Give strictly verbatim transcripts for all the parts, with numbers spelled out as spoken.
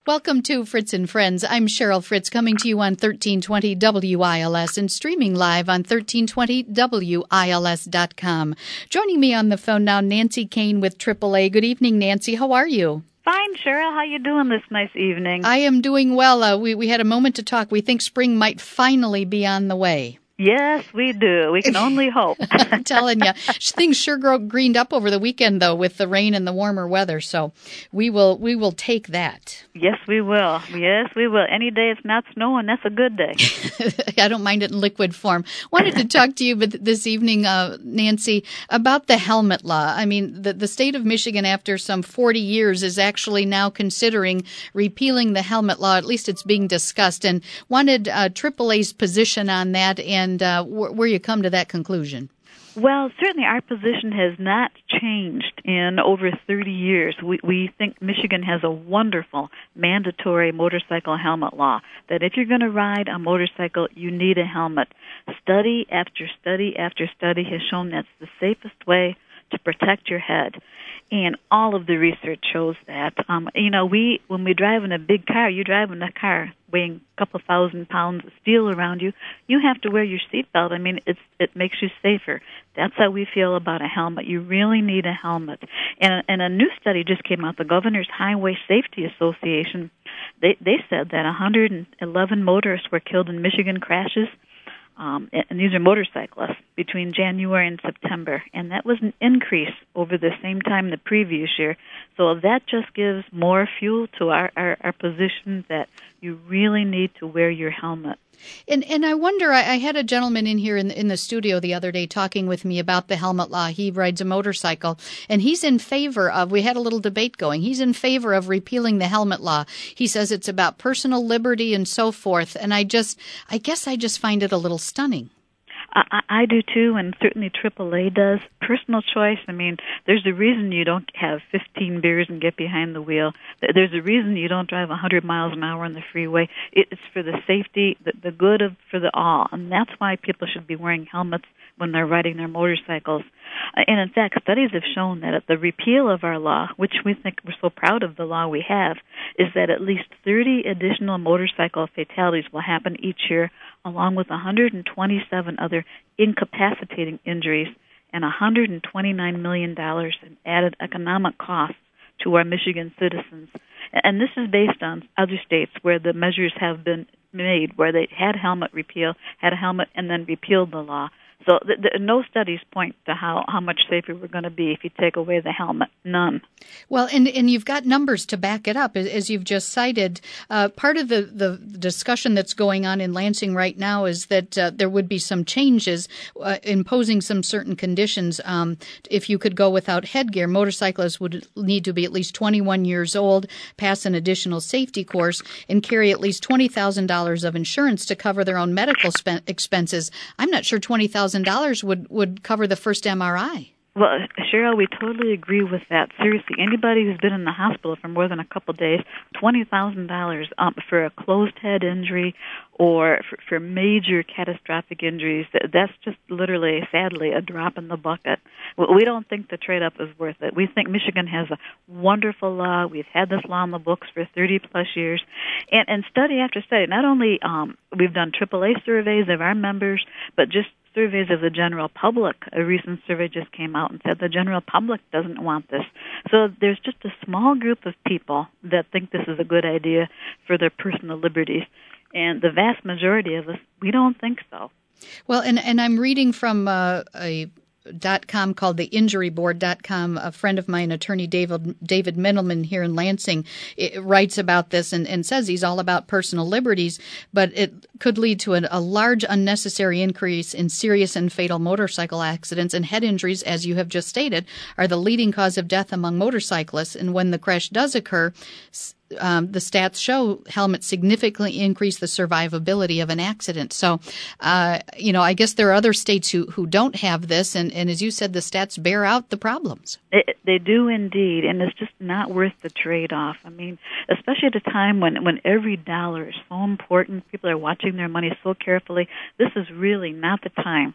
Welcome to Fritz and Friends. I'm Cheryl Fritz, coming to you on thirteen twenty W I L S and streaming live on thirteen twenty W I L S dot com. Joining me on the phone now, Nancy Kane with triple A. Good evening, Nancy. How are you? Fine, Cheryl. How you doing this nice evening? I am doing well. Uh, we, we had a moment to talk. We think spring might finally be on the way. Yes, we do. We can only hope. I'm telling you. Things sure grow greened up over the weekend, though, with the rain and the warmer weather. So we will we will take that. Yes, we will. Yes, we will. Any day it's not snowing, that's a good day. I don't mind it in liquid form. Wanted to talk to you this evening, uh, Nancy, about the helmet law. I mean, the, the state of Michigan, after some forty years, is actually now considering repealing the helmet law. At least it's being discussed. And wanted uh, triple A's position on that and And uh, wh- where you come to that conclusion? Well, certainly our position has not changed in over thirty years. We, we think Michigan has a wonderful mandatory motorcycle helmet law, that if you're going to ride a motorcycle, you need a helmet. Study after study after study has shown that's the safest way to protect your head. And all of the research shows that. Um, you know, we when we drive in a big car, you drive in a car weighing a couple thousand pounds of steel around you, you have to wear your seatbelt. I mean, it's it makes you safer. That's how we feel about a helmet. You really need a helmet. And, and a new study just came out. The Governor's Highway Safety Association, they, they said that one hundred eleven motorists were killed in Michigan crashes. Um, and these are motorcyclists, between January and September. And that was an increase over the same time the previous year. So that just gives more fuel to our, our, our position that you really need to wear your helmet. And and I wonder, I, I had a gentleman in here in, in the studio the other day talking with me about the helmet law. He rides a motorcycle, and he's in favor of, we had a little debate going, he's in favor of repealing the helmet law. He says it's about personal liberty and so forth, and I just, I guess I just find it a little stunning. I, I do too, and certainly triple A does. Personal choice, I mean, there's a reason you don't have fifteen beers and get behind the wheel. There's a reason you don't drive one hundred miles an hour on the freeway. It's for the safety, the, the good of for the all, and that's why people should be wearing helmets when they're riding their motorcycles. And in fact, studies have shown that at the repeal of our law, which we think we're so proud of the law we have, is that at least thirty additional motorcycle fatalities will happen each year, along with one hundred twenty-seven other incapacitating injuries and one hundred twenty-nine million dollars in added economic costs to our Michigan citizens. And this is based on other states where the measures have been made, where they had helmet repeal, had a helmet, and then repealed the law. So th- th- no studies point to how, how much safer we're going to be if you take away the helmet. None. Well, and, and you've got numbers to back it up, as, as you've just cited. Uh, part of the, the discussion that's going on in Lansing right now is that uh, there would be some changes uh, imposing some certain conditions. Um, if you could go without headgear, motorcyclists would need to be at least twenty-one years old, pass an additional safety course, and carry at least twenty thousand dollars of insurance to cover their own medical spe- expenses. I'm not sure twenty thousand dollars would, would cover the first M R I. Well, Cheryl, we totally agree with that. Seriously, anybody who's been in the hospital for more than a couple of days, twenty thousand dollars um, for a closed head injury or for, for major catastrophic injuries, that's just literally, sadly, a drop in the bucket. We don't think the trade-off is worth it. We think Michigan has a wonderful law. We've had this law in the books for thirty-plus years. And, and study after study, not only um, we've done triple A surveys of our members, but just surveys of the general public. A recent survey just came out and said the general public doesn't want this. So there's just a small group of people that think this is a good idea for their personal liberties. And the vast majority of us, we don't think so. Well, and, and I'm reading from uh, a dot com called the injury board dot com. A friend of mine, attorney David David Middleman here in Lansing, it, writes about this and, and says he's all about personal liberties, but it could lead to an, a large unnecessary increase in serious and fatal motorcycle accidents, and head injuries, as you have just stated, are the leading cause of death among motorcyclists. And when the crash does occur, Um, the stats show helmets significantly increase the survivability of an accident. So, uh, you know, I guess there are other states who, who don't have this, and, and as you said, the stats bear out the problems. It, they do indeed, and it's just not worth the trade-off. I mean, especially at a time when, when every dollar is so important, people are watching their money so carefully, this is really not the time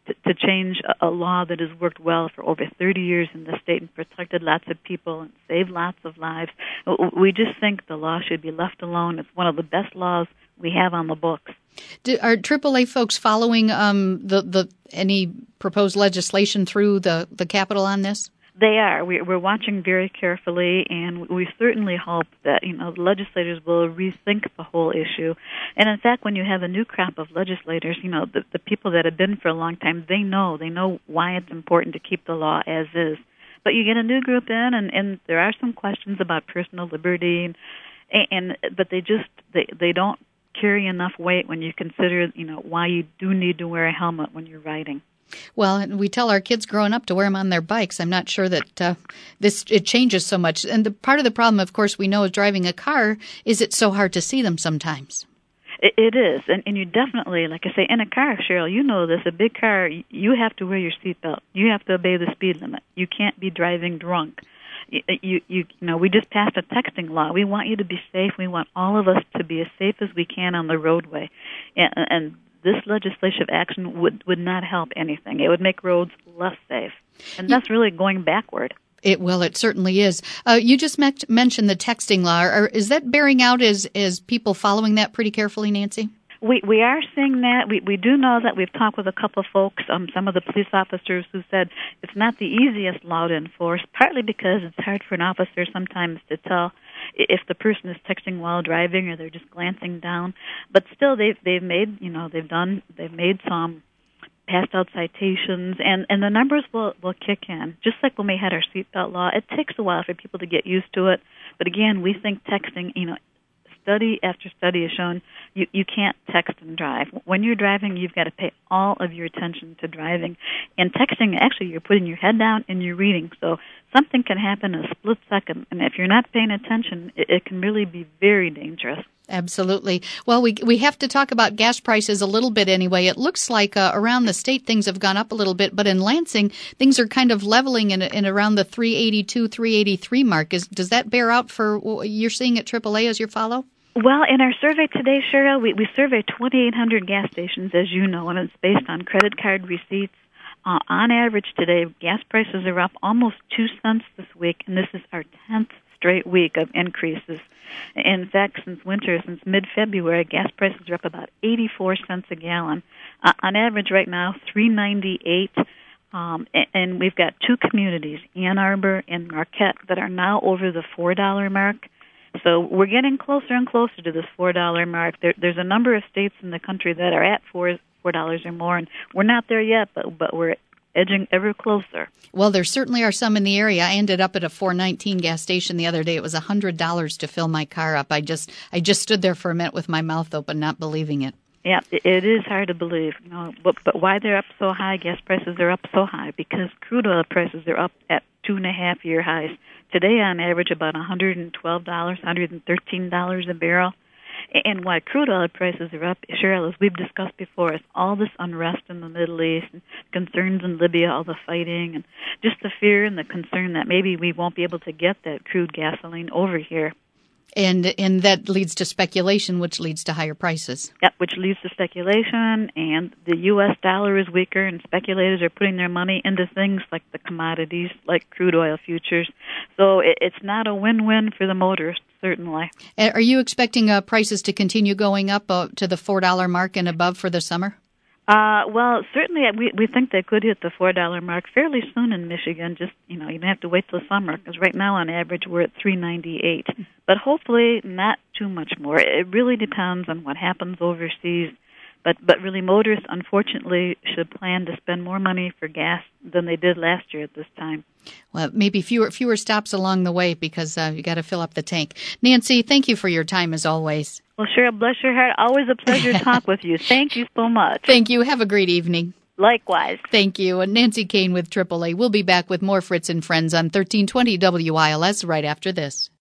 to, to change a, a law that has worked well for over thirty years in the state and protected lots of people and saved lots of lives. We just think the law should be left alone. It's one of the best laws we have on the books. Do, are triple A folks following um, the, the any proposed legislation through the, the Capitol on this? They are. We, we're watching very carefully, and we certainly hope that, you know, the legislators will rethink the whole issue. And in fact, when you have a new crop of legislators, you know, the, the people that have been for a long time, they know. They know why it's important to keep the law as is. But you get a new group in, and, and there are some questions about personal liberty, and, and but they just they they don't carry enough weight when you consider, you know, why you do need to wear a helmet when you're riding. Well, and we tell our kids growing up to wear them on their bikes. I'm not sure that uh, this it changes so much. And the part of the problem, of course, we know is driving a car is it's so hard to see them sometimes. It, it is, and, and you definitely, like I say, in a car, Cheryl, you know this, a big car, you have to wear your seatbelt. You have to obey the speed limit. You can't be driving drunk. You, you, you know, we just passed a texting law. We want you to be safe. We want all of us to be as safe as we can on the roadway. And, and this legislative action would, would not help anything. It would make roads less safe. And that's really going backward. It well, it certainly is. Uh, you just me- mentioned the texting law. Are, is that bearing out as, as people following that pretty carefully, Nancy? We we are seeing that. We we do know that. We've talked with a couple of folks, um, some of the police officers who said it's not the easiest law to enforce, partly because it's hard for an officer sometimes to tell if the person is texting while driving or they're just glancing down. But still, they've they've made you know they've done they've made some passed out citations, and, and the numbers will, will kick in. Just like when we had our seatbelt law, it takes a while for people to get used to it. But again, we think texting, you know, study after study has shown you, you can't text and drive. When you're driving, you've got to pay all of your attention to driving. And texting, actually, you're putting your head down and you're reading. So something can happen in a split second. And if you're not paying attention, it, it can really be very dangerous. Absolutely. Well, we we have to talk about gas prices a little bit anyway. It looks like uh, around the state things have gone up a little bit, but in Lansing things are kind of leveling in, in around the three eighty-two, three eighty-three mark. Is does that bear out for what you're seeing at triple A as your follow? Well, in our survey today, Cheryl, we, we surveyed twenty-eight hundred gas stations, as you know, and it's based on credit card receipts. Uh, on average today, gas prices are up almost two cents this week, and this is our tenth straight week of increases. In fact, since winter, since mid-February, gas prices are up about eighty-four cents a gallon. Uh, on average right now, three ninety-eight. Um, and, and we've got two communities, Ann Arbor and Marquette, that are now over the four dollar mark. So we're getting closer and closer to this four dollar mark. There, there's a number of states in the country that are at four four dollars or more, and we're not there yet, but but we're edging ever closer. Well, there certainly are some in the area. I ended up at a four nineteen gas station the other day. It was one hundred dollars to fill my car up. I just I just stood there for a minute with my mouth open, not believing it. Yeah, it is hard to believe. You know, but, but why they're up so high, gas prices are up so high, because crude oil prices are up at two and a half year highs. Today, on average, about one hundred twelve dollars, one hundred thirteen dollars a barrel. And why crude oil prices are up, Cheryl, as we've discussed before, is all this unrest in the Middle East, and concerns in Libya, all the fighting, and just the fear and the concern that maybe we won't be able to get that crude gasoline over here. And and that leads to speculation, which leads to higher prices. Yep, which leads to speculation, and the U S dollar is weaker, and speculators are putting their money into things like the commodities, like crude oil futures. So it, it's not a win-win for the motorist, certainly. Are you expecting uh, prices to continue going up uh, to the four dollar mark and above for the summer? Uh, well, certainly we we think they could hit the four dollar mark fairly soon in Michigan. Just, you know, you don't have to wait till summer, because right now on average we're at three ninety-eight. But hopefully not too much more. It really depends on what happens overseas. But but really, motorists, unfortunately, should plan to spend more money for gas than they did last year at this time. Well, maybe fewer fewer stops along the way, because uh, you got to fill up the tank. Nancy, thank you for your time as always. Well, Cheryl, bless your heart. Always a pleasure to talk with you. Thank you so much. Thank you. Have a great evening. Likewise. Thank you. And Nancy Kane with triple A. We'll be back with more Fritz and Friends on thirteen twenty W I L S right after this.